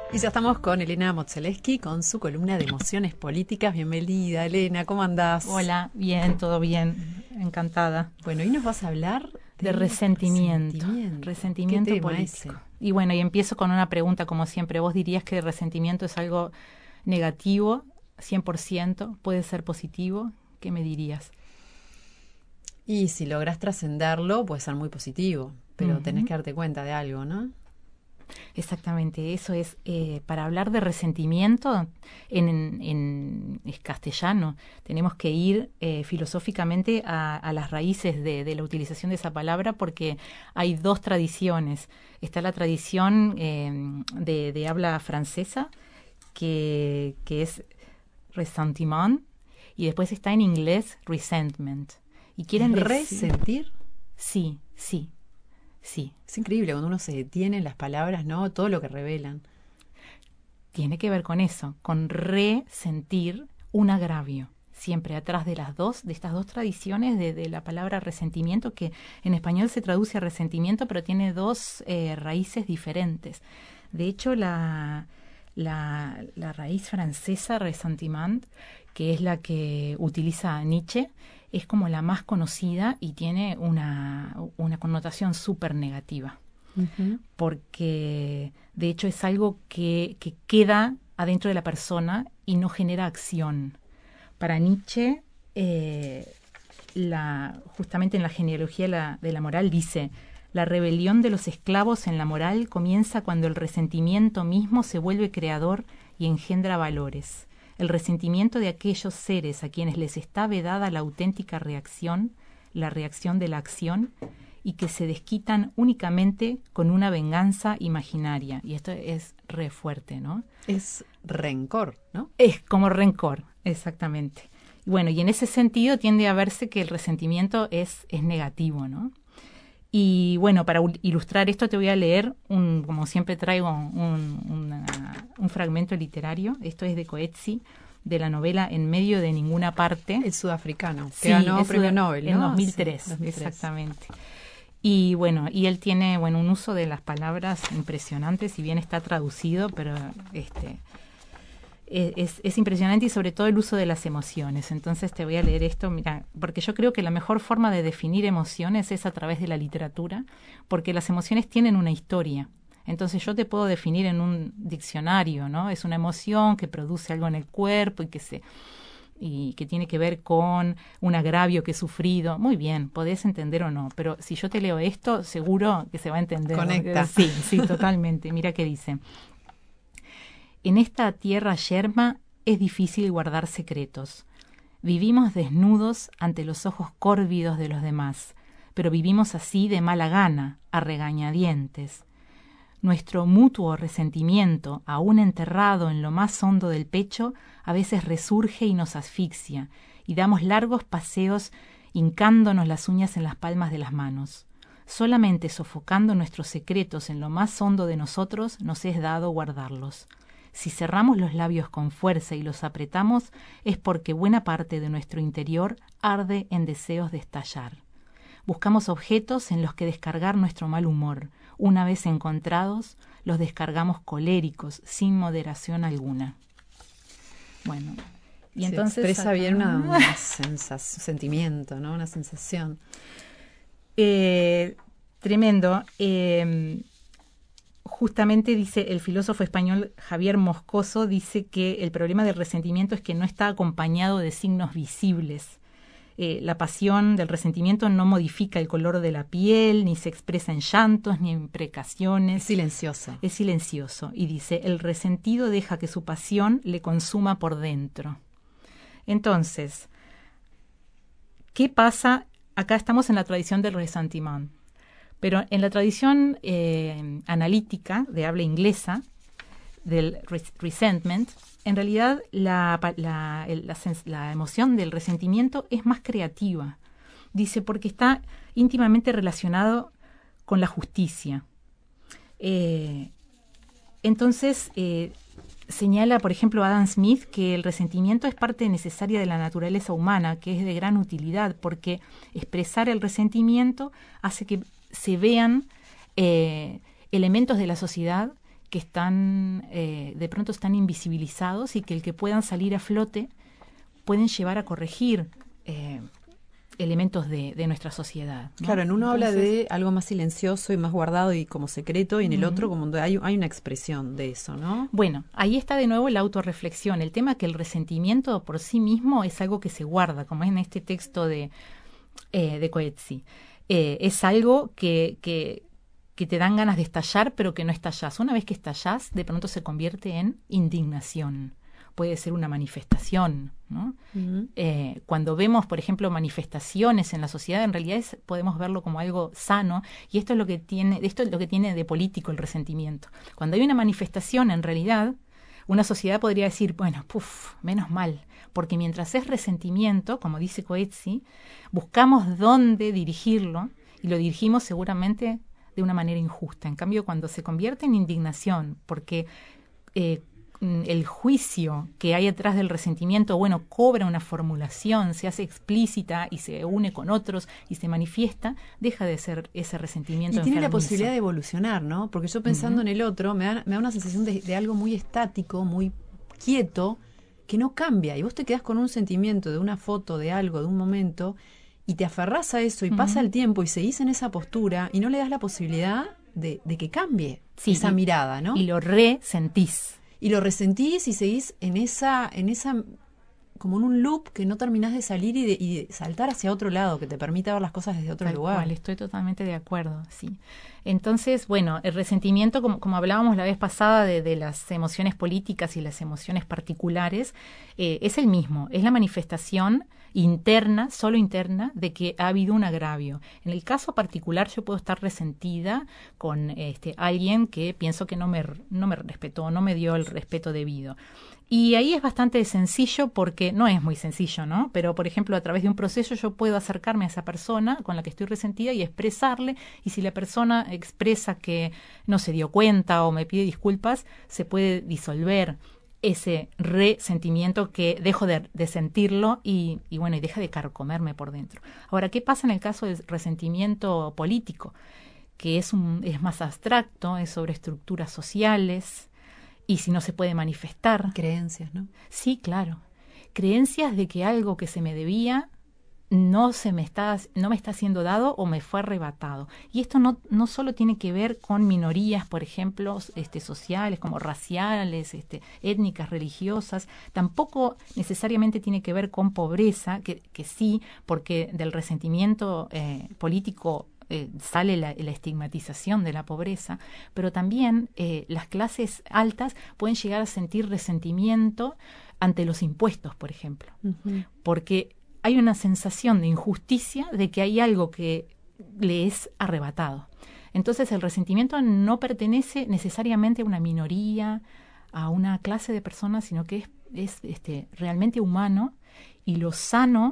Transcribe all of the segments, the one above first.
Y ya estamos con Elena Motzeleski con su columna de emociones políticas. Bienvenida, Elena, ¿cómo andás? Hola, bien, todo bien, encantada. Bueno, hoy nos vas a hablar de resentimiento político. Ese? Y bueno, y empiezo con una pregunta, como siempre. ¿Vos dirías que el resentimiento es algo negativo, 100%? ¿Puede ser positivo? ¿Qué me dirías? Y si logras trascenderlo, puede ser muy positivo, pero tenés que darte cuenta de algo, ¿no? Exactamente, eso es. Para hablar de resentimiento en castellano, tenemos que ir filosóficamente a las raíces de la utilización de esa palabra, porque hay dos tradiciones. Está la tradición de habla francesa, que es ressentiment, y después está en inglés resentment. Y quieren decir... ¿Resentir? Sí. Es increíble cuando uno se detiene en las palabras, ¿no? Todo lo que revelan. Tiene que ver con eso, con resentir un agravio. Siempre atrás de estas dos tradiciones de la palabra resentimiento, que en español se traduce a resentimiento, pero tiene dos raíces diferentes. De hecho, la raíz francesa, ressentiment, que es la que utiliza Nietzsche, es como la más conocida y tiene una connotación súper negativa. Porque de hecho es algo que queda adentro de la persona y no genera acción. Para Nietzsche, justamente en la genealogía de la moral dice: la rebelión de los esclavos en la moral comienza cuando el resentimiento mismo se vuelve creador y engendra valores. El resentimiento de aquellos seres a quienes les está vedada la auténtica reacción, la reacción de la acción, y que se desquitan únicamente con una venganza imaginaria. Y esto es re fuerte, ¿no? Es rencor, ¿no? Es como rencor, exactamente. Bueno, y en ese sentido tiende a verse que el resentimiento es negativo, ¿no? Y bueno, para ilustrar esto te voy a leer, como siempre traigo un fragmento literario. Esto es de Coetzee, de la novela En medio de ninguna parte. El sudafricano, que ganó premio Nobel, ¿no? En 2003, sí, 2003, exactamente. Y bueno, y él tiene un uso de las palabras impresionante, si bien está traducido, pero es impresionante, y sobre todo el uso de las emociones. Entonces te voy a leer esto, mira, porque yo creo que la mejor forma de definir emociones es a través de la literatura, porque las emociones tienen una historia. Entonces yo te puedo definir en un diccionario, ¿no? Es una emoción que produce algo en el cuerpo y que tiene que ver con un agravio que he sufrido. Muy bien, podés entender o no, pero si yo te leo esto, seguro que se va a entender. Conecta. Sí, totalmente. Mira qué dice. En esta tierra yerma es difícil guardar secretos. Vivimos desnudos ante los ojos córvidos de los demás, pero vivimos así de mala gana, a regañadientes. Nuestro mutuo resentimiento, aún enterrado en lo más hondo del pecho, a veces resurge y nos asfixia, y damos largos paseos hincándonos las uñas en las palmas de las manos. Solamente sofocando nuestros secretos en lo más hondo de nosotros nos es dado guardarlos. Si cerramos los labios con fuerza y los apretamos, es porque buena parte de nuestro interior arde en deseos de estallar. Buscamos objetos en los que descargar nuestro mal humor. Una vez encontrados, los descargamos coléricos, sin moderación alguna. Bueno, y entonces expresa bien un sentimiento, ¿no? Una sensación. Tremendo. Justamente dice el filósofo español Javier Moscoso, dice que el problema del resentimiento es que no está acompañado de signos visibles. La pasión del resentimiento no modifica el color de la piel, ni se expresa en llantos, ni en imprecaciones. Es silencioso. Es silencioso. Y dice, el resentido deja que su pasión le consuma por dentro. Entonces, ¿qué pasa? Acá estamos en la tradición del ressentiment. Pero en la tradición analítica de habla inglesa, del resentment, en realidad la emoción del resentimiento es más creativa. Dice, porque está íntimamente relacionado con la justicia. Entonces, señala, por ejemplo, Adam Smith, que el resentimiento es parte necesaria de la naturaleza humana, que es de gran utilidad, porque expresar el resentimiento hace que se vean elementos de la sociedad que están de pronto están invisibilizados y que el que puedan salir a flote pueden llevar a corregir elementos de nuestra sociedad, ¿no? Claro, en uno habla de algo más silencioso y más guardado y como secreto, y en el otro como hay una expresión de eso, ¿no? Bueno, ahí está de nuevo la autorreflexión, el tema que el resentimiento por sí mismo es algo que se guarda, como es en este texto de Coetzee. Es algo que te dan ganas de estallar, pero que no estallás. Una vez que estallás, de pronto se convierte en indignación. Puede ser una manifestación, ¿no? Cuando vemos, por ejemplo, manifestaciones en la sociedad, en realidad podemos verlo como algo sano, y esto es lo que tiene de político el resentimiento. Cuando hay una manifestación, en realidad, una sociedad podría decir, bueno, menos mal, porque mientras es resentimiento, como dice Coetzee, buscamos dónde dirigirlo, y lo dirigimos seguramente de una manera injusta. En cambio, cuando se convierte en indignación, porque el juicio que hay detrás del resentimiento, bueno, cobra una formulación, se hace explícita y se une con otros y se manifiesta, deja de ser ese resentimiento y tiene enfermizo. la posibilidad de evolucionar, ¿no? Porque yo pensando en el otro, me da una sensación de algo muy estático, muy quieto, que no cambia. Y vos te quedás con un sentimiento de una foto, de algo, de un momento, y te aferrás a eso y pasa el tiempo y seguís en esa postura y no le das la posibilidad de que cambie esa mirada, ¿no? Y lo resentís. Y lo resentís y seguís en esa como en un loop que no terminás de salir y de saltar hacia otro lado, que te permita ver las cosas desde otro lugar. Tal cual, estoy totalmente de acuerdo, sí. Entonces, bueno, el resentimiento, como hablábamos la vez pasada de las emociones políticas y las emociones particulares, es el mismo, es la manifestación interna, solo interna, de que ha habido un agravio. En el caso particular, yo puedo estar resentida con alguien que pienso que no me respetó, no me dio el respeto debido. Y ahí es bastante sencillo, porque no es muy sencillo, ¿no? Pero, por ejemplo, a través de un proceso yo puedo acercarme a esa persona con la que estoy resentida y expresarle, y si la persona expresa que no se dio cuenta o me pide disculpas, se puede disolver ese resentimiento, que dejo de sentirlo y bueno, y deja de carcomerme por dentro. Ahora, ¿qué pasa en el caso del resentimiento político? Que es más abstracto, es sobre estructuras sociales, y si no se puede manifestar. Creencias, ¿no? Sí, claro. Creencias de que algo que se me debía no me está siendo dado o me fue arrebatado. Y esto no solo tiene que ver con minorías, por ejemplo, sociales, como raciales, étnicas, religiosas. Tampoco necesariamente tiene que ver con pobreza, que sí, porque del resentimiento político sale la estigmatización de la pobreza, pero también las clases altas pueden llegar a sentir resentimiento ante los impuestos, por ejemplo, porque hay una sensación de injusticia, de que hay algo que le es arrebatado. Entonces el resentimiento no pertenece necesariamente a una minoría, a una clase de personas, sino que es realmente humano, y lo sano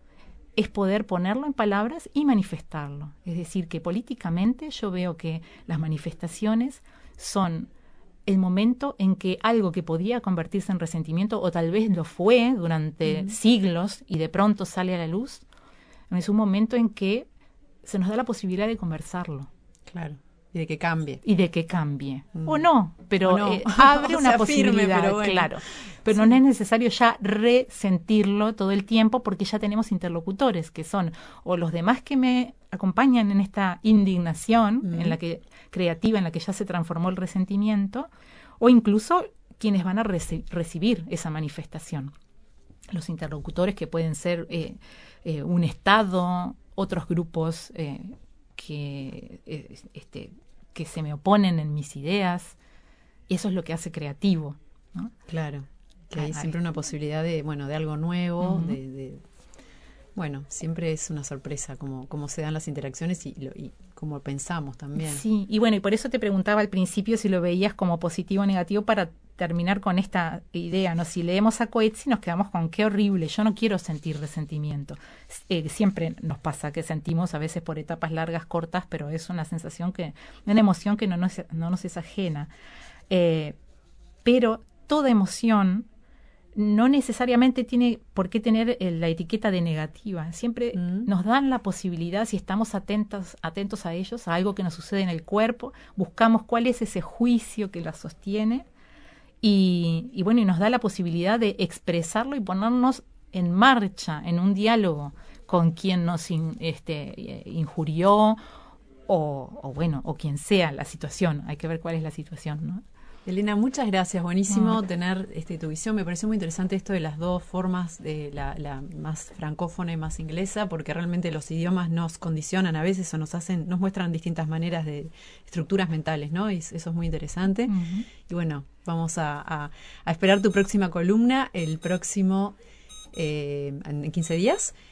es poder ponerlo en palabras y manifestarlo. Es decir, que políticamente yo veo que las manifestaciones son el momento en que algo que podía convertirse en resentimiento, o tal vez lo fue durante siglos y de pronto sale a la luz, es un momento en que se nos da la posibilidad de conversarlo. Claro. Y de que cambie. O no, pero abre una posibilidad, pero bueno. Claro. Pero no es necesario ya resentirlo todo el tiempo, porque ya tenemos interlocutores, que son o los demás que me acompañan en esta indignación creativa, en la que ya se transformó el resentimiento, o incluso quienes van a recibir esa manifestación. Los interlocutores, que pueden ser un Estado, otros grupos que se me oponen en mis ideas. Eso es lo que hace creativo, ¿no? Claro, que hay siempre una posibilidad de algo nuevo, siempre es una sorpresa como se dan las interacciones y cómo pensamos también. Sí, y bueno, y por eso te preguntaba al principio si lo veías como positivo o negativo, para terminar con esta idea, ¿no? Si leemos a Coetzee nos quedamos con qué horrible, yo no quiero sentir resentimiento. Siempre nos pasa que sentimos, a veces por etapas largas, cortas, pero es una sensación, una emoción que no nos es ajena. Pero toda emoción no necesariamente tiene por qué tener la etiqueta de negativa. Siempre nos dan la posibilidad, si estamos atentos a ellos, a algo que nos sucede en el cuerpo, buscamos cuál es ese juicio que la sostiene y bueno, y nos da la posibilidad de expresarlo y ponernos en marcha, en un diálogo con quien nos injurió o quien sea la situación. Hay que ver cuál es la situación, ¿no? Elena, muchas gracias. Buenísimo tener tu visión. Me pareció muy interesante esto de las dos formas, de la más francófona y más inglesa, porque realmente los idiomas nos condicionan a veces o nos muestran distintas maneras de estructuras mentales, ¿no? Y eso es muy interesante. Y bueno, vamos a esperar tu próxima columna el próximo en 15 días.